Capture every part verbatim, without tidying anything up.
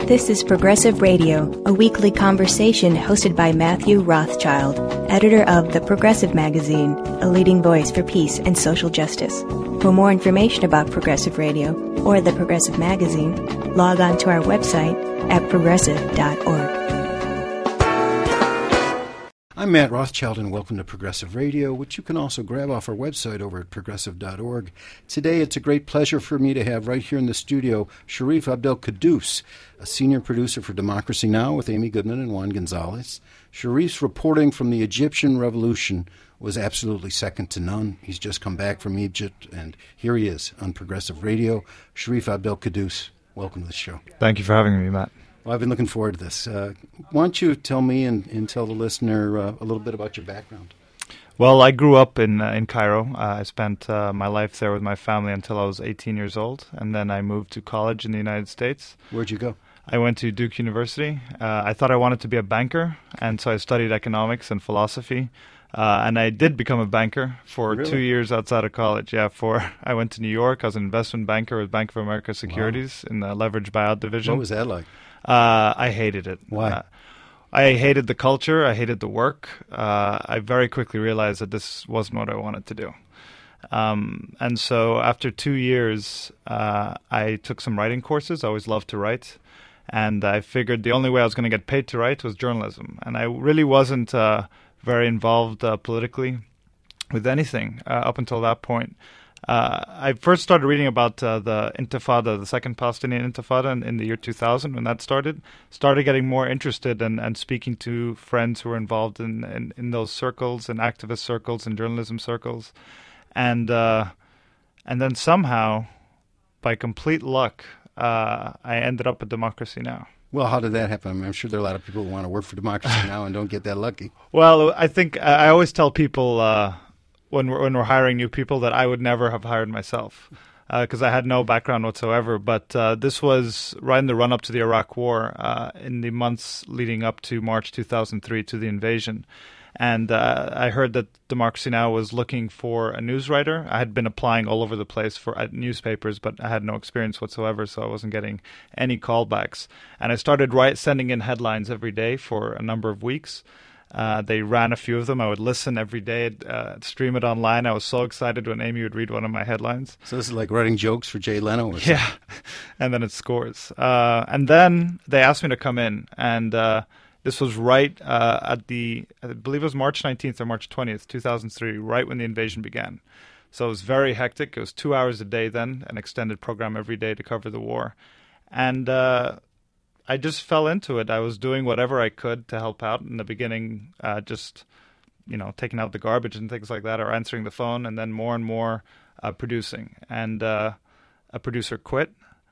This is Progressive Radio, a weekly conversation hosted by Matthew Rothschild, editor of The Progressive Magazine, a leading voice for peace and social justice. For more information about Progressive Radio or The Progressive Magazine, log on to our website at progressive dot org. I'm Matt Rothschild, and welcome to Progressive Radio, which you can also grab off our website over at progressive dot org. Today, it's a great pleasure for me to have right here in the studio Sharif Abdel-Quddus, a senior producer for Democracy Now! With Amy Goodman and Juan Gonzalez. Sharif's reporting from the Egyptian Revolution was absolutely second to none. He's just come back from Egypt, and here he is on Progressive Radio. Sharif Abdel-Quddus, welcome to the show. Thank you for having me, Matt. Well, I've been looking forward to this. Uh, why don't you tell me and, and tell the listener uh, a little bit about your background? Well, I grew up in uh, in Cairo. Uh, I spent uh, my life there with my family until I was eighteen years old, and then I moved to college in the United States. Where'd you go? I went to Duke University. Uh, I thought I wanted to be a banker, and so I studied economics and philosophy. Uh, and I did become a banker for Really? two years outside of college. Yeah, for I went to New York. I was an investment banker with Bank of America Securities. Wow. In the leveraged buyout division. What was that like? Uh, I hated it. Why? Uh, I hated the culture. I hated the work. Uh, I very quickly realized that this wasn't what I wanted to do. Um, and so after two years, uh, I took some writing courses. I always loved to write. And I figured the only way I was going to get paid to write was journalism. And I really wasn't uh, very involved uh, politically with anything uh, up until that point. Uh, I first started reading about uh, the Intifada, the Second Palestinian Intifada in, in the year two thousand when that started. Started getting more interested and in, and speaking to friends who were involved in, in, in those circles, in activist circles, and journalism circles. And uh, and then somehow, by complete luck, uh, I ended up at Democracy Now! Well, how did that happen? I mean, I'm sure there are a lot of people who want to work for Democracy Now! And don't get that lucky. Well, I think I always tell people... Uh, When we're, when we're hiring new people that I would never have hired myself because uh, I had no background whatsoever. But uh, this was right in the run-up to the Iraq War uh, in the months leading up to March two thousand three to the invasion. And uh, I heard that Democracy Now! Was looking for a news writer. I had been applying all over the place for at newspapers, but I had no experience whatsoever, so I wasn't getting any callbacks. And I started write, sending in headlines every day for a number of weeks. Uh, they ran a few of them. I would listen every day, uh, stream it online. I was so excited when Amy would read one of my headlines. So this is like writing jokes for Jay Leno or something? Yeah, and then it scores. Uh, and then they asked me to come in, and uh, this was right uh, at the, I believe it was March nineteenth or March twentieth, two thousand three, right when the invasion began. So it was very hectic. It was two hours a day then, an extended program every day to cover the war. And... Uh, I just fell into it. I was doing whatever I could to help out in the beginning, uh, just, you know, taking out the garbage and things like that, or answering the phone, and then more and more uh, producing. And uh, a producer quit,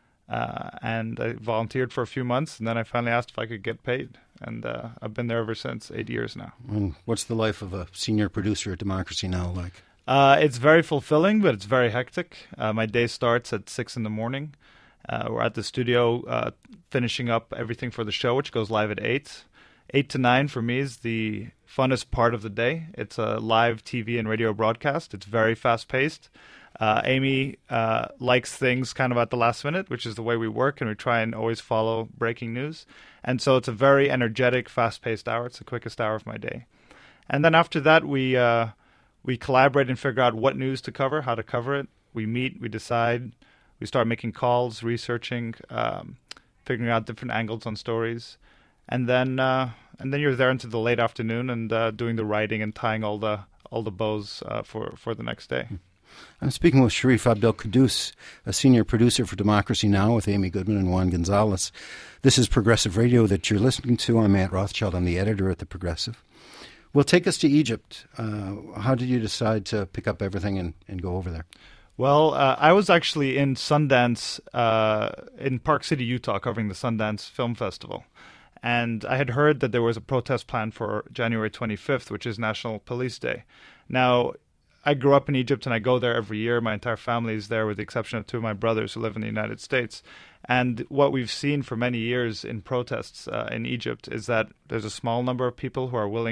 uh, and I volunteered for a few months, and then I finally asked if I could get paid. And uh, I've been there ever since, eight years now. And what's the life of a senior producer at Democracy Now! Like? Uh, it's very fulfilling, but it's very hectic. Uh, my day starts at six in the morning. Uh, we're at the studio uh, finishing up everything for the show, which goes live at eight. eight to nine for me is the funnest part of the day. It's a live T V and radio broadcast. It's very fast-paced. Uh, Amy uh, likes things kind of at the last minute, which is the way we work, and we try and always follow breaking news. And so it's a very energetic, fast-paced hour. It's the quickest hour of my day. And then after that, we uh, we collaborate and figure out what news to cover, how to cover it. We meet, we decide... We start making calls, researching, um, figuring out different angles on stories, and then uh, and then you're there into the late afternoon and uh, doing the writing and tying all the all the bows uh, for for the next day. I'm speaking with Sharif Abdel-Quddus, a senior producer for Democracy Now! With Amy Goodman and Juan Gonzalez. This is Progressive Radio that you're listening to. I'm Matt Rothschild. I'm the editor at The Progressive. Well, take us to Egypt. Uh, how did you decide to pick up everything and, and go over there? Well, uh, I was actually in Sundance, uh, in Park City, Utah, covering the Sundance Film Festival. And I had heard that there was a protest planned for January twenty-fifth, which is National Police Day. Now, I grew up in Egypt, and I go there every year. My entire family is there, with the exception of two of my brothers who live in the United States. And what we've seen for many years in protests uh, in Egypt is that there's a small number of people who are willing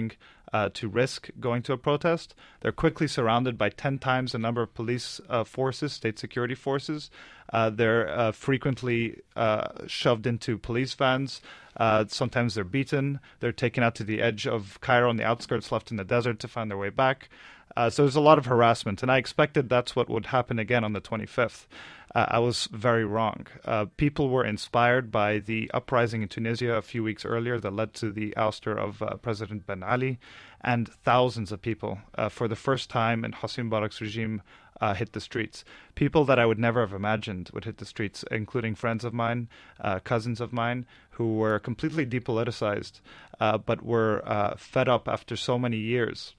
uh, to risk going to a protest. They're quickly surrounded by ten times the number of police uh, forces, state security forces. Uh, they're uh, frequently uh, shoved into police vans. Uh, sometimes they're beaten. They're taken out to the edge of Cairo on the outskirts, left in the desert to find their way back. Uh, so there's a lot of harassment, and I expected that's what would happen again on the twenty-fifth. Uh, I was very wrong. Uh, people were inspired by the uprising in Tunisia a few weeks earlier that led to the ouster of uh, President Ben Ali, and thousands of people, uh, for the first time in Hosni Mubarak's regime, uh, hit the streets. People that I would never have imagined would hit the streets, including friends of mine, uh, cousins of mine, who were completely depoliticized, uh, but were uh, fed up after so many years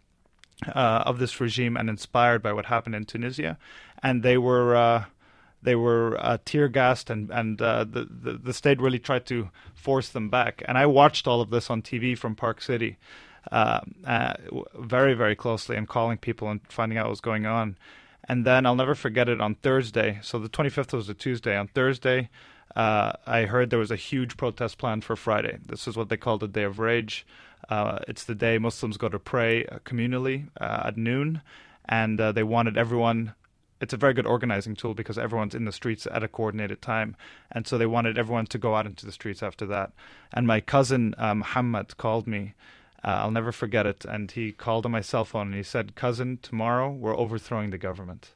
Uh, of this regime and inspired by what happened in Tunisia, and they were uh, they were uh, tear gassed, and and uh, the, the the state really tried to force them back. And I watched all of this on T V from Park City, uh, uh, very very closely, and calling people and finding out what was going on. And then I'll never forget it on Thursday. So the twenty-fifth was a Tuesday. On Thursday, uh, I heard there was a huge protest planned for Friday. This is what they called the Day of Rage. Uh, it's the day Muslims go to pray uh, communally uh, at noon, and uh, they wanted everyone. It's a very good organizing tool because everyone's in the streets at a coordinated time, and so they wanted everyone to go out into the streets after that. And my cousin uh, Muhammad called me. Uh, I'll never forget it. And he called on my cell phone and he said, "Cousin, tomorrow we're overthrowing the government."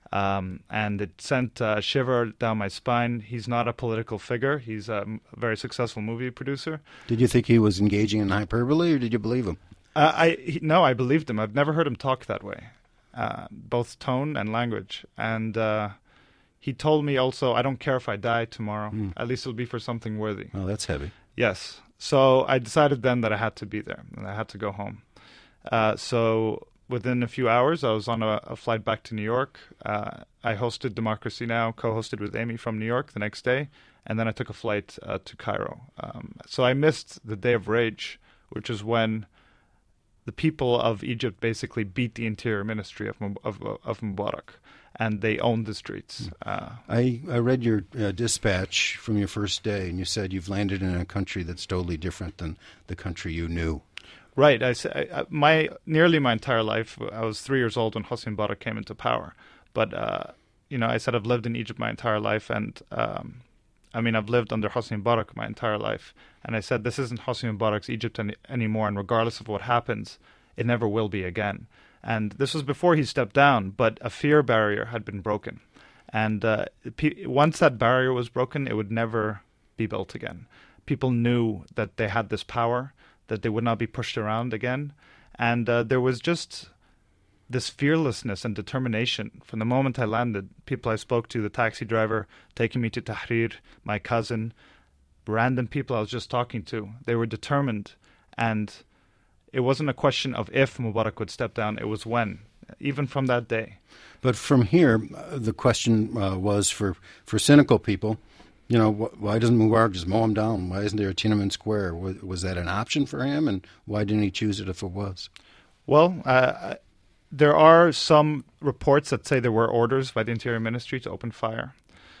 Um, and it sent a shiver down my spine. He's not a political figure. He's a m- very successful movie producer. Did you think he was engaging in hyperbole, or did you believe him? Uh, I he, no, I believed him. I've never heard him talk that way, uh, both tone and language. And uh, he told me also, "I don't care if I die tomorrow. Mm. At least it'll be for something worthy." Oh, that's heavy. Yes. So I decided then that I had to be there and I had to go home. Uh, so within a few hours, I was on a, a flight back to New York. Uh, I hosted Democracy Now!, co-hosted with Amy from New York the next day, and then I took a flight uh, to Cairo. Um, so I missed the Day of Rage, which is when the people of Egypt basically beat the interior ministry of of, of Mubarak, and they owned the streets. Uh, I, I read your uh, dispatch from your first day, and you said you've landed in a country that's totally different than the country you knew. Right. I, I, my nearly my entire life, I was three years old when Hosni Mubarak came into power. But, uh, you know, I said I've lived in Egypt my entire life, and um, I mean, I've lived under Hosni Mubarak my entire life. And I said, this isn't Hosni Mubarak's Egypt any, anymore, and regardless of what happens, it never will be again. And this was before he stepped down, but a fear barrier had been broken. And uh, pe- once that barrier was broken, it would never be built again. People knew that they had this power, that they would not be pushed around again. And uh, there was just this fearlessness and determination. From the moment I landed, people I spoke to, the taxi driver taking me to Tahrir, my cousin, random people I was just talking to, they were determined. And it wasn't a question of if Mubarak would step down, it was when, even from that day. But from here, uh, the question uh, was for, for cynical people, you know, wh- why doesn't Mubarak just mow him down? Why isn't there a Tiananmen Square? Was, was that an option for him, and why didn't he choose it if it was? Well, uh, there are some reports that say there were orders by the Interior Ministry to open fire.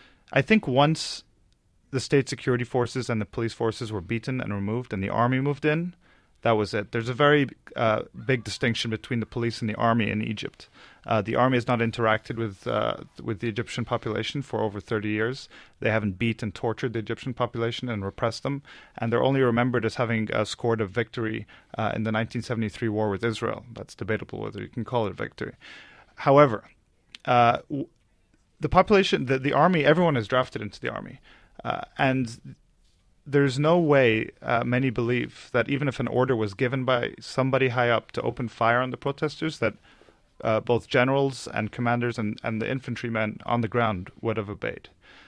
I think once the state security forces and the police forces were beaten and removed and the army moved in, that was it. There's a very uh, big distinction between the police and the army in Egypt. Uh, the army has not interacted with uh, with the Egyptian population for over thirty years. They haven't beat and tortured the Egyptian population and repressed them. And they're only remembered as having uh, scored a victory uh, in the nineteen seventy-three war with Israel. That's debatable whether you can call it a victory. However, uh, w- the population, the, the army, everyone is drafted into the army. Uh, and there's no way, uh, many believe, that even if an order was given by somebody high up to open fire on the protesters, that uh, both generals and commanders and, and the infantrymen on the ground would have obeyed.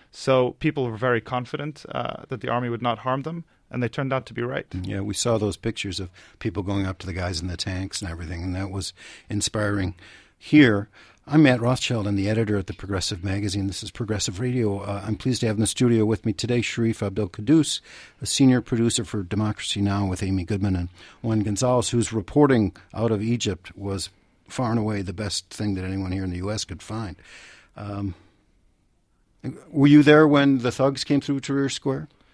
So people were very confident uh, that the army would not harm them, and they turned out to be right. Yeah, we saw those pictures of people going up to the guys in the tanks and everything, and that was inspiring. Here, I'm Matt Rothschild. I'm the editor at the Progressive Magazine. This is Progressive Radio. Uh, I'm pleased to have in the studio with me today Sharif Abdel-Quddus, a senior producer for Democracy Now! With Amy Goodman, and Juan Gonzalez, whose reporting out of Egypt was far and away the best thing that anyone here in the U S could find. Um, were you there when the thugs came through Tahrir Square?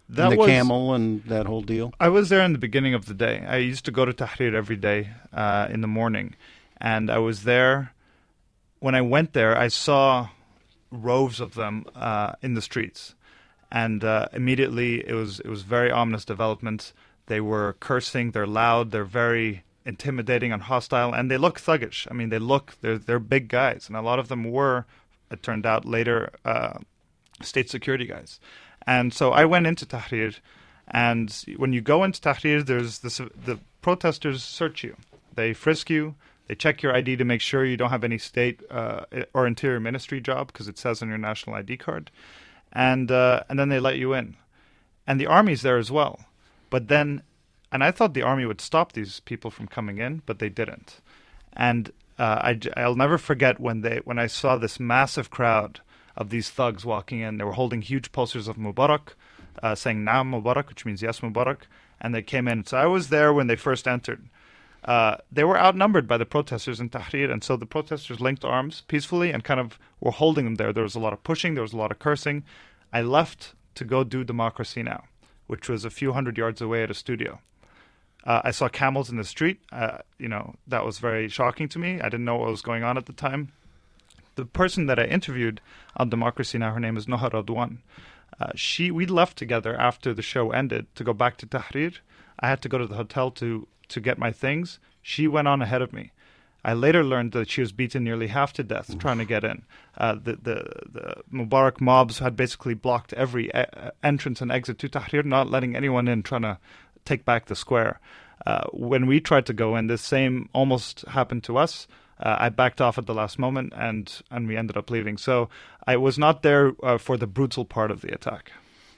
that and the was, camel and that whole deal? I was there in the beginning of the day. I used to go to Tahrir every day uh, in the morning. And I was there. When I went there, I saw rows of them uh, in the streets. And uh, immediately it was it was very ominous development. They were cursing, they're loud, they're very intimidating and hostile, and they look thuggish. I mean, they look, they're, they're big guys. And a lot of them were, it turned out later, uh, state security guys. And so I went into Tahrir, and when you go into Tahrir, there's this, the protesters search you. They frisk you. They check your I D to make sure you don't have any state uh, or interior ministry job, because it says on your national I D card. And uh, and then they let you in. And the army's there as well. But then, and I thought the army would stop these people from coming in, but they didn't. And uh, I, I'll never forget when they when I saw this massive crowd of these thugs walking in. They were holding huge posters of Mubarak, uh, saying Naam Mubarak, which means yes Mubarak. And they came in. So I was there when they first entered. Uh, they were outnumbered by the protesters in Tahrir, and so the protesters linked arms peacefully and kind of were holding them there. There was a lot of pushing, there was a lot of cursing. I left to go do Democracy Now!, which was a few hundred yards away at a studio. Uh, I saw camels in the street. Uh, you know, that was very shocking to me. I didn't know what was going on at the time. The person that I interviewed on Democracy Now!, her name is Noha Radwan. Uh, she, we left together after the show ended to go back to Tahrir. I had to go to the hotel to to get my things. She went on ahead of me. I later learned that she was beaten nearly half to death Oof. trying to get in. Uh, the, the the Mubarak mobs had basically blocked every e- entrance and exit to Tahrir, not letting anyone in, trying to take back the square. Uh, when we tried to go in, the same almost happened to us. Uh, I backed off at the last moment, and, and we ended up leaving. So I was not there uh, for the brutal part of the attack.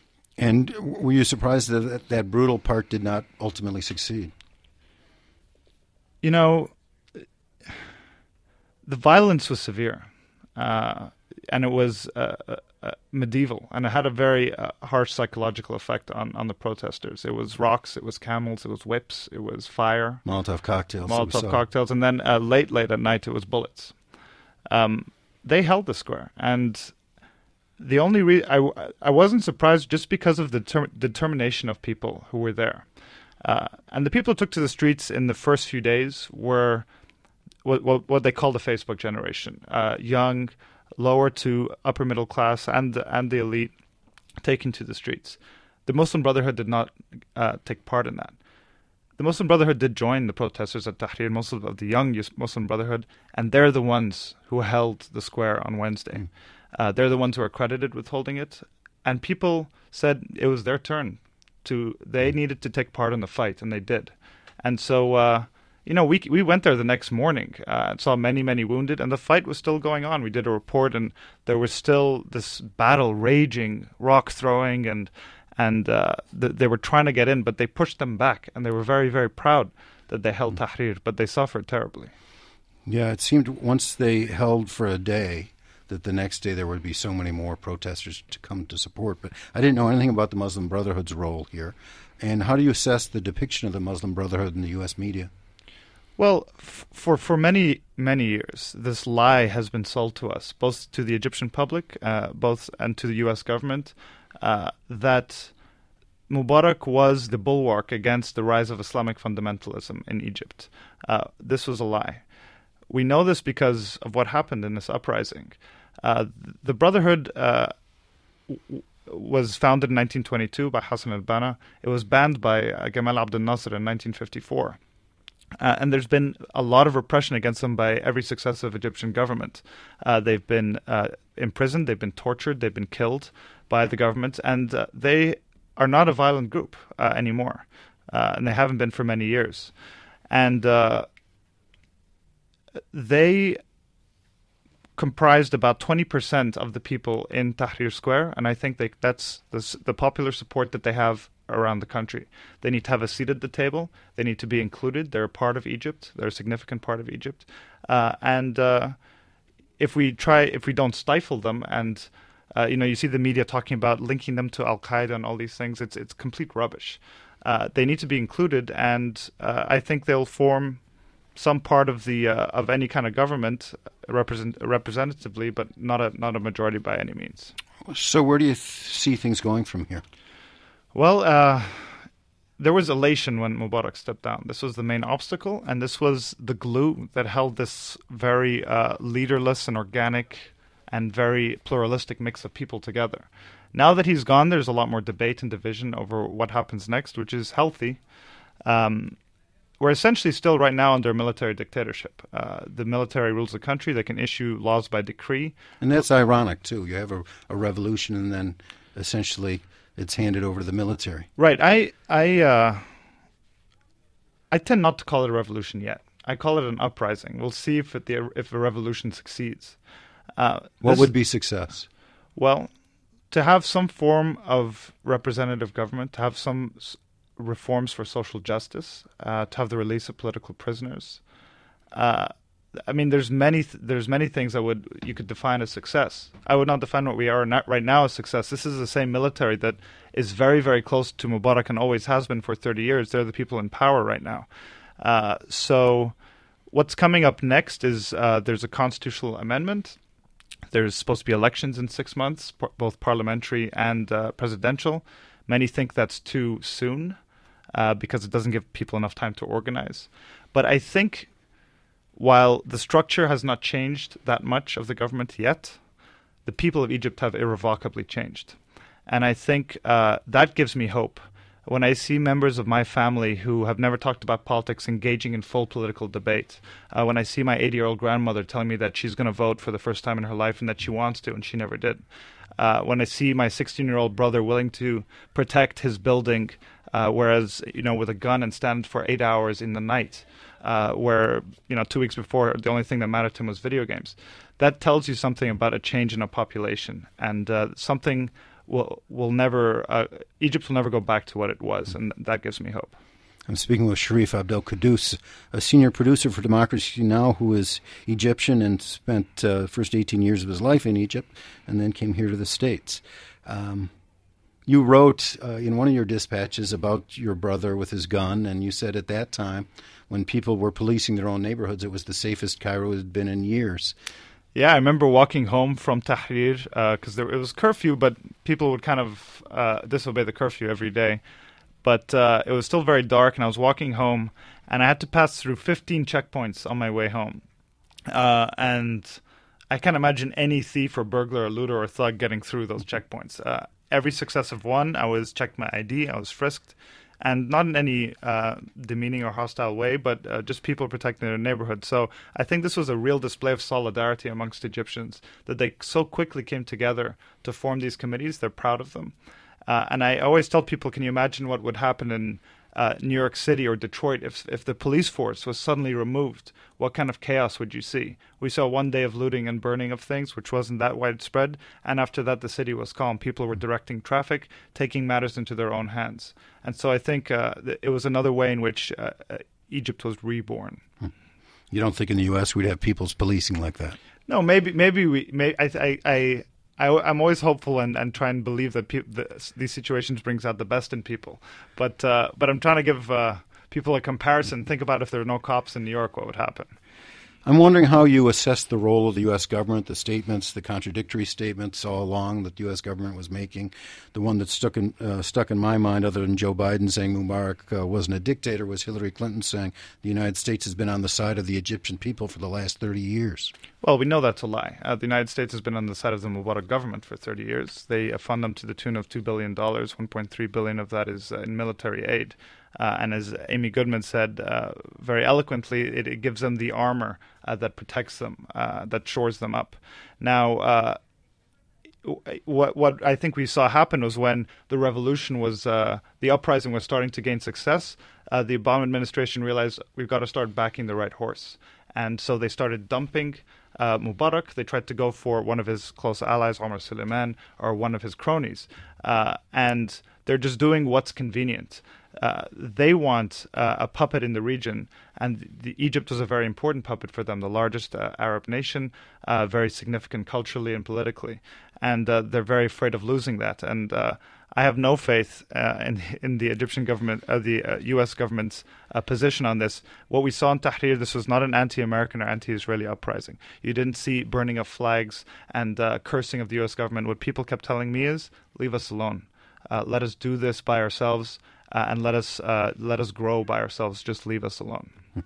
And were you surprised that that brutal part did not ultimately succeed? You know, the violence was severe, uh, and it was uh, uh, medieval, and it had a very uh, harsh psychological effect on, on the protesters. It was rocks, it was camels, it was whips, it was fire. Molotov cocktails. Molotov cocktails, and then uh, late, late at night, it was bullets. Um, they held the square, and the only re- I, I wasn't surprised just because of the ter- determination of people who were there. Uh, and the people who took to the streets in the first few days were what, what, what they call the Facebook generation. Uh, young, lower to upper middle class, and, and the elite taking to the streets. The Muslim Brotherhood did not uh, take part in that. The Muslim Brotherhood did join the protesters at Tahrir, Muslim, of the young Muslim Brotherhood, and they're the ones who held the square on Wednesday. Mm. Uh, they're the ones who are credited with holding it. And people said it was their turn. To they needed to take part in the fight, and they did. And so, uh, you know, we we went there the next morning uh, and saw many, many wounded, and the fight was still going on. We did a report, and there was still this battle raging, rock throwing, and and uh, th- they were trying to get in, but they pushed them back, and they were very, very proud that they held Tahrir, but they suffered terribly. Yeah, it seemed once they held for a day, that the next day there would be so many more protesters to come to support. But I didn't know anything about the Muslim Brotherhood's role here. And how do you assess the depiction of the Muslim Brotherhood in the U S media? Well, f- for, for many, many years, this lie has been sold to us, both to the Egyptian public, uh, both and to the U S government, uh, that Mubarak was the bulwark against the rise of Islamic fundamentalism in Egypt. Uh, this was a lie. We know this because of what happened in this uprising. Uh, the Brotherhood uh, w- was founded in nineteen twenty-two by Hassan al-Banna. It was banned by uh, Gamal Abdel Nasser in nineteen fifty-four. Uh, and there's been a lot of repression against them by every successive Egyptian government. Uh, they've been uh, imprisoned, they've been tortured, they've been killed by the government, and uh, they are not a violent group uh, anymore. Uh, and they haven't been for many years. And uh, they comprised about twenty percent of the people in Tahrir Square, and I think they, that's the, the popular support that they have around the country. They need to have a seat at the table. They need to be included. They're a part of Egypt. They're a significant part of Egypt. Uh, and uh, if we try, if we don't stifle them, and uh, you know, you see the media talking about linking them to Al Qaeda and all these things, it's it's complete rubbish. Uh, they need to be included, and uh, I think they'll form some part of the uh, of any kind of government represent representatively, but not a not a majority by any means. So where do you th- see things going from here? Well, uh, there was elation when Mubarak stepped down. This was the main obstacle, and this was the glue that held this very uh, leaderless and organic and very pluralistic mix of people together. Now that he's gone, there's a lot more debate and division over what happens next, which is healthy. Um, we're essentially still right now under military dictatorship. Uh, the military rules the country. They can issue laws by decree. And that's ironic, too. You have a, a revolution and then essentially it's handed over to the military. Right. I I uh, I tend not to call it a revolution yet. I call it an uprising. We'll see if it, the if a revolution succeeds. Uh, what this, would be success? Well, to have some form of representative government, to have some s- reforms for social justice, uh, to have the release of political prisoners. Uh, I mean, there's many th- there's many things that would you could define as success. I would not define what we are not right now as success. This is the same military that is very, very close to Mubarak and always has been for thirty years. They're the people in power right now. Uh, so what's coming up next is uh, there's a constitutional amendment. There's supposed to be elections in six months, p- both parliamentary and uh, presidential. Many think that's too soon uh, because it doesn't give people enough time to organize. But I think while the structure has not changed that much of the government yet, the people of Egypt have irrevocably changed. And I think uh, that gives me hope. When I see members of my family who have never talked about politics engaging in full political debate, uh, when I see my eighty-year-old grandmother telling me that she's going to vote for the first time in her life and that she wants to and she never did, uh, when I see my sixteen-year-old brother willing to protect his building, uh, whereas, you know, with a gun and stand for eight hours in the night, uh, where, you know, two weeks before the only thing that mattered to him was video games, that tells you something about a change in a population and uh, something will will never uh, Egypt will never go back to what it was, and that gives me hope. I'm speaking with Sharif Abdel Qaddous, a senior producer for Democracy Now!, who is Egyptian and spent uh, the first eighteen years of his life in Egypt and then came here to the States. Um, you wrote uh, in one of your dispatches about your brother with his gun, and you said at that time, when people were policing their own neighborhoods, it was the safest Cairo had been in years. Yeah, I remember walking home from Tahrir because uh, it was curfew, but people would kind of uh, disobey the curfew every day. But uh, it was still very dark, and I was walking home, and I had to pass through fifteen checkpoints on my way home. Uh, and I can't imagine any thief or burglar or looter or thug getting through those checkpoints. Uh, every successive one, I was checked my I D, I was frisked. And not in any uh, demeaning or hostile way, but uh, just people protecting their neighborhood. So I think this was a real display of solidarity amongst Egyptians, that they so quickly came together to form these committees. They're proud of them. Uh, and I always tell people, can you imagine what would happen in uh, New York City or Detroit if if the police force was suddenly removed? What kind of chaos would you see? We saw one day of looting and burning of things, which wasn't that widespread. And after that, the city was calm. People were directing traffic, taking matters into their own hands. And so I think uh, th- it was another way in which uh, uh, Egypt was reborn. You don't think in the U S we'd have people's policing like that? No, maybe maybe we. May, I, I I I I'm always hopeful and, and try and believe that pe- the, these situations brings out the best in people. But uh, but I'm trying to give uh, people a comparison. Think about if there were no cops in New York, what would happen? I'm wondering how you assess the role of the U S government, the statements, the contradictory statements all along that the U S government was making. The one that stuck in, uh, stuck in my mind, other than Joe Biden saying Mubarak uh, wasn't a dictator, was Hillary Clinton saying the United States has been on the side of the Egyptian people for the last thirty years. Well, we know that's a lie. Uh, the United States has been on the side of the Mubarak government for thirty years. They uh, fund them to the tune of two billion dollars. one point three billion dollars of that is uh, in military aid. Uh, and as Amy Goodman said uh, very eloquently, it, it gives them the armor uh, that protects them, uh, that shores them up. Now, uh, what what I think we saw happen was when the revolution was, uh, the uprising was starting to gain success, uh, the Obama administration realized we've got to start backing the right horse. And so they started dumping uh, Mubarak. They tried to go for one of his close allies, Omar Suleiman, or one of his cronies. Uh, and they're just doing what's convenient. Uh, they want uh, a puppet in the region, and the, Egypt was a very important puppet for them, the largest uh, Arab nation, uh, very significant culturally and politically, and uh, they're very afraid of losing that. And uh, I have no faith uh, in in the Egyptian government, uh, the uh, U S government's uh, position on this. What we saw in Tahrir, this was not an anti-American or anti-Israeli uprising. You didn't see burning of flags and uh, cursing of the U S government. What people kept telling me is, leave us alone. Uh, let us do this by ourselves, uh, and let us uh, let us grow by ourselves. Just leave us alone.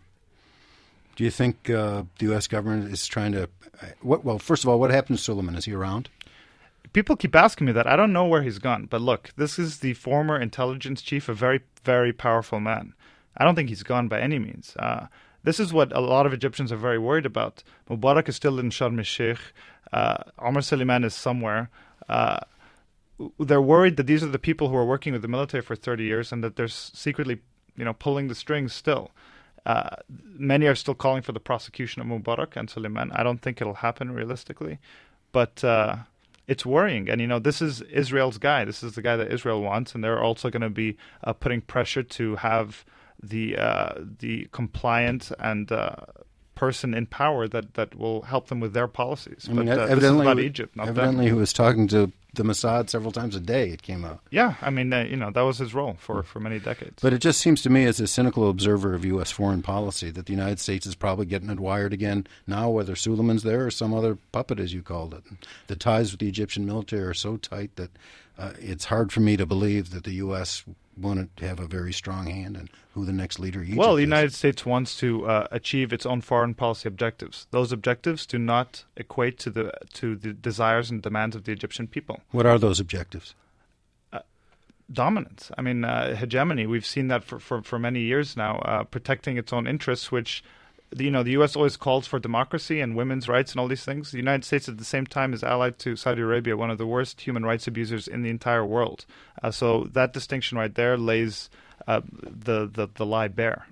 Do you think uh, the U S government is trying to? Uh, what, well, first of all, what happened to Suleiman? Is he around? People keep asking me that. I don't know where he's gone. But look, this is the former intelligence chief, a very, very powerful man. I don't think he's gone by any means. Uh, this is what a lot of Egyptians are very worried about. Mubarak is still in Sharm el-Sheikh. Uh, Omar Suleiman is somewhere. Uh, they're worried that these are the people who are working with the military for thirty years and that they're secretly, you know, pulling the strings still. Uh, many are still calling for the prosecution of Mubarak and Suleiman. I don't think it'll happen realistically, but uh, it's worrying. And, you know, this is Israel's guy. This is the guy that Israel wants, and they're also going to be uh, putting pressure to have the uh, the compliant and uh, person in power that, that will help them with their policies. I mean, but uh, evidently, this is about Egypt, not evidently them. he was talking to the Mossad several times a day, it came out. Yeah, I mean, uh, you know, that was his role for, for many decades. But it just seems to me, as a cynical observer of U S foreign policy, that the United States is probably getting it wired again now, whether Suleiman's there or some other puppet, as you called it. The ties with the Egyptian military are so tight that uh, it's hard for me to believe that the U S want to have a very strong hand in who the next leader of Egypt Well, the is. United States wants to uh, achieve its own foreign policy objectives. Those objectives do not equate to the to the desires and demands of the Egyptian people. What are those objectives? Uh, dominance. I mean, uh, hegemony. We've seen that for, for, for many years now, uh, protecting its own interests, which, you know, the U S always calls for democracy and women's rights and all these things. The United States at the same time is allied to Saudi Arabia, one of the worst human rights abusers in the entire world. Uh, so that distinction right there lays uh, the, the, the lie bare.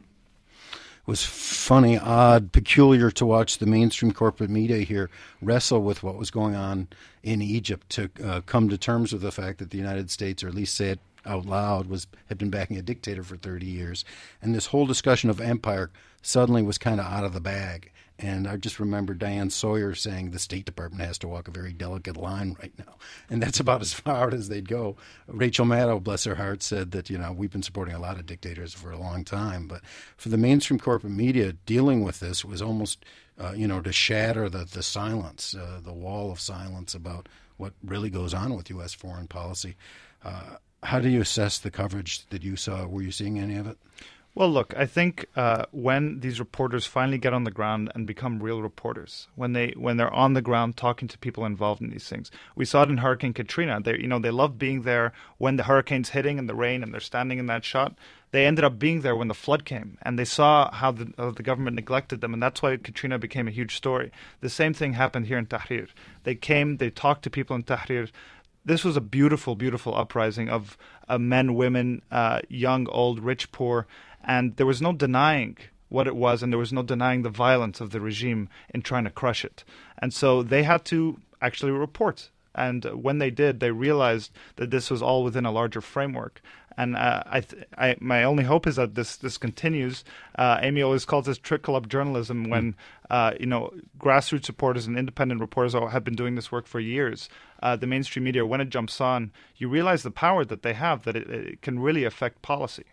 It was funny, odd, peculiar to watch the mainstream corporate media here wrestle with what was going on in Egypt to uh, come to terms with the fact that the United States, or at least say it out loud, was had been backing a dictator for thirty years. And this whole discussion of empire suddenly was kind of out of the bag. And I just remember Diane Sawyer saying the State Department has to walk a very delicate line right now. And that's about as far out as they'd go. Rachel Maddow, bless her heart, said that, you know, we've been supporting a lot of dictators for a long time. But for the mainstream corporate media, dealing with this was almost, uh, you know, to shatter the, the silence, uh, the wall of silence about what really goes on with U S foreign policy. Uh, how do you assess the coverage that you saw? Were you seeing any of it? Well, look, I think uh, when these reporters finally get on the ground and become real reporters, when they when they're on the ground talking to people involved in these things, we saw it in Hurricane Katrina. They, you know, they love being there when the hurricane's hitting and the rain, and they're standing in that shot. They ended up being there when the flood came, and they saw how the, uh, the government neglected them, and that's why Katrina became a huge story. The same thing happened here in Tahrir. They came, they talked to people in Tahrir. This was a beautiful, beautiful uprising of uh, men, women, uh, young, old, rich, poor. And there was no denying what it was, and there was no denying the violence of the regime in trying to crush it. And so they had to actually report. And when they did, they realized that this was all within a larger framework. And uh, I, th- I, my only hope is that this this continues. Uh, Amy always calls this trickle-up journalism when, uh, you know, grassroots reporters and independent reporters have been doing this work for years. Uh, the mainstream media, when it jumps on, you realize the power that they have, that it, it can really affect policy.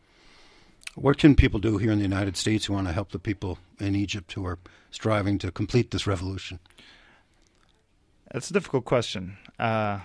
What can people do here in the United States who want to help the people in Egypt who are striving to complete this revolution? That's a difficult question. Uh,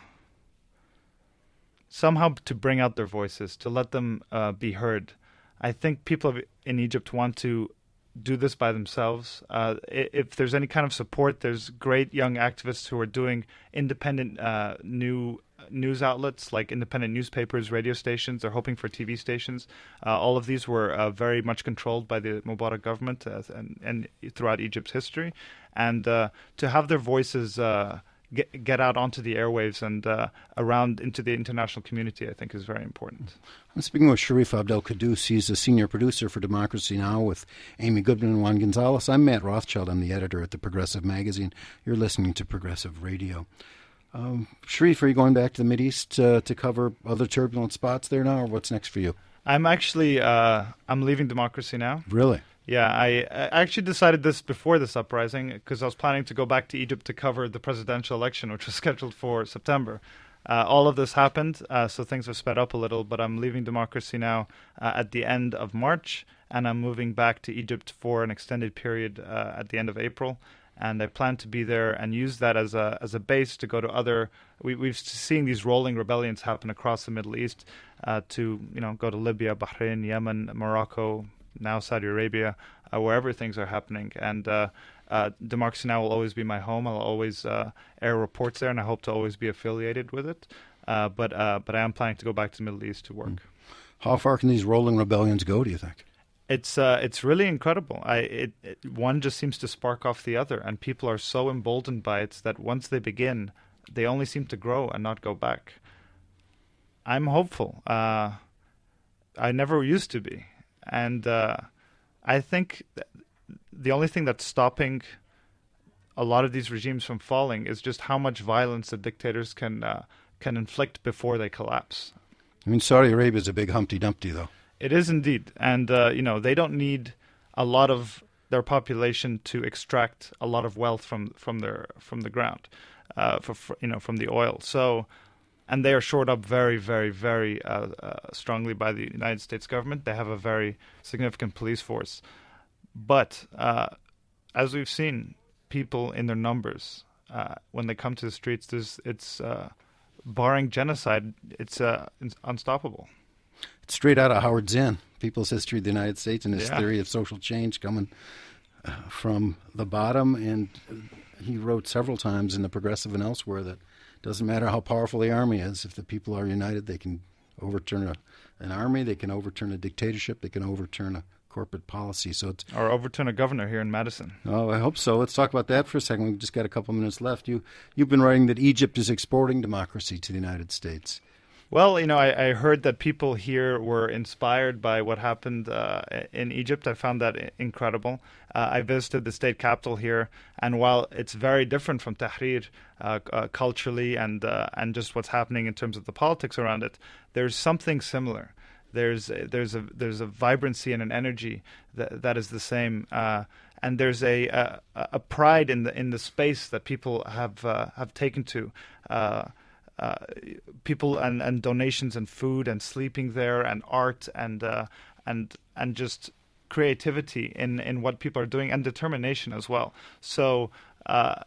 somehow to bring out their voices, to let them uh, be heard. I think people in Egypt want to do this by themselves. Uh, if there's any kind of support, there's great young activists who are doing independent uh, new news outlets like independent newspapers, radio stations. They're hoping for T V stations. Uh, all of these were uh, very much controlled by the Mubarak government uh, and, and throughout Egypt's history. And uh, to have their voices uh, get, get out onto the airwaves and uh, around into the international community, I think is very important. I'm speaking with Sharif Abdel Qaddous. He's a senior producer for Democracy Now! With Amy Goodman and Juan Gonzalez. I'm Matt Rothschild. I'm the editor at the Progressive Magazine. You're listening to Progressive Radio. Um, Sharif, are you going back to the Mideast uh, to cover other turbulent spots there now, or what's next for you? I'm actually uh, I'm leaving Democracy Now! Really? Yeah, I, I actually decided this before this uprising because I was planning to go back to Egypt to cover the presidential election, which was scheduled for September. Uh, all of this happened, uh, so things have sped up a little, but I'm leaving Democracy Now! Uh, at the end of March, and I'm moving back to Egypt for an extended period uh, at the end of April. and I plan to be there and use that as a as a base to go to other. We, we've seen these rolling rebellions happen across the Middle East. Uh, to you know, go to Libya, Bahrain, Yemen, Morocco, now Saudi Arabia, uh, wherever things are happening. And uh, uh, Democracy Now! Will always be my home. I'll always uh, air reports there, and I hope to always be affiliated with it. Uh, but uh, but I am planning to go back to the Middle East to work. How far can these rolling rebellions go, do you think? It's uh, it's really incredible. I it, it, one just seems to spark off the other, and people are so emboldened by it that once they begin, they only seem to grow and not go back. I'm hopeful. Uh, I never used to be, and uh, I think th- the only thing that's stopping a lot of these regimes from falling is just how much violence the dictators can uh, can inflict before they collapse. I mean, Saudi Arabia is a big Humpty Dumpty, though. It is indeed, and uh, you know, they don't need a lot of their population to extract a lot of wealth from from their from the ground, uh, for, for you know from the oil. So, and they are shored up very, very, very uh, uh, strongly by the United States government. They have a very significant police force, but uh, as we've seen, people in their numbers uh, when they come to the streets, there's it's uh, barring genocide, it's, uh, it's unstoppable. It's straight out of Howard Zinn, People's History of the United States, and his yeah. theory of social change coming uh, from the bottom. And he wrote several times in The Progressive and elsewhere that it doesn't matter how powerful the army is. If the people are united, they can overturn a, an army, they can overturn a dictatorship, they can overturn a corporate policy. So it's or overturn a governor here in Madison. Oh, I hope so. Let's talk about that for a second. We've just got a couple minutes left. You, you've been writing that Egypt is exporting democracy to the United States. Well, you know, I, I heard that people here were inspired by what happened uh, in Egypt. I found that incredible. Uh, I visited the state capital here, and while it's very different from Tahrir uh, uh, culturally and uh, and just what's happening in terms of the politics around it, there's something similar. There's there's a there's a vibrancy and an energy that that is the same, uh, and there's a, a a pride in the in the space that people have uh, have taken to. Uh, Uh, people and, and donations and food and sleeping there and art and uh, and and just creativity in, in what people are doing and determination as well. So uh,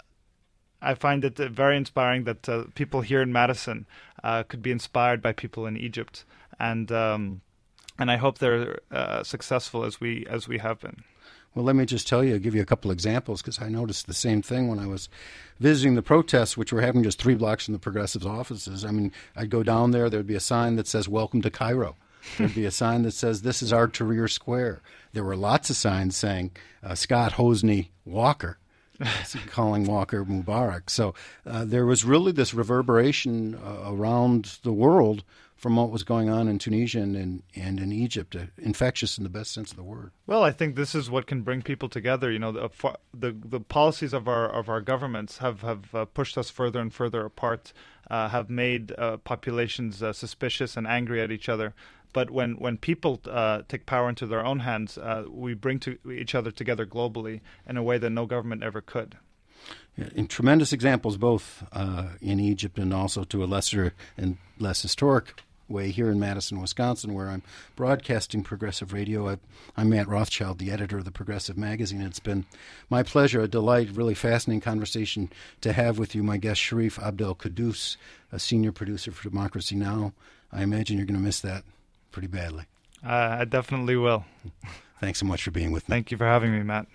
I find it uh, very inspiring that uh, people here in Madison uh, could be inspired by people in Egypt, and um, and I hope they're uh, successful as we as we have been. Well, let me just tell you, I'll give you a couple examples, because I noticed the same thing when I was visiting the protests, which were happening just three blocks from the Progressive's offices. I mean, I'd go down there, there'd be a sign that says, "Welcome to Cairo." There'd be a sign that says, "This is our Tahrir Square." There were lots of signs saying, uh, "Scott Hosney Walker," calling Walker Mubarak. So uh, there was really this reverberation uh, around the world from what was going on in Tunisia and, and, and in Egypt, uh, infectious in the best sense of the word. Well, I think this is what can bring people together. You know, the the, the policies of our of our governments have have uh, pushed us further and further apart, uh, have made uh, populations uh, suspicious and angry at each other. But when when people uh, take power into their own hands, uh, we bring to each other together globally in a way that no government ever could. Yeah, in tremendous examples, both uh, in Egypt and also to a lesser and less historic way here in Madison, Wisconsin, where I'm broadcasting Progressive Radio. I, I'm Matt Rothschild, the editor of the Progressive Magazine. It's been my pleasure, a delight, really fascinating conversation to have with you. My guest, Sharif Abdel-Quddous, a senior producer for Democracy Now! I imagine you're going to miss that pretty badly. Uh, I definitely will. Thanks so much for being with me. Thank you for having me, Matt.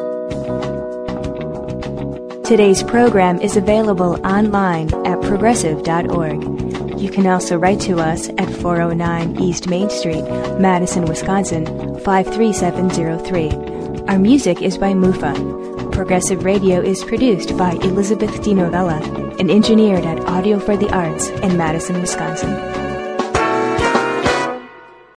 Today's program is available online at progressive dot org. You can also write to us at four oh nine East Main Street, Madison, Wisconsin, five three seven zero three. Our music is by Mufa. Progressive Radio is produced by Elizabeth DiNovella and engineered at Audio for the Arts in Madison, Wisconsin.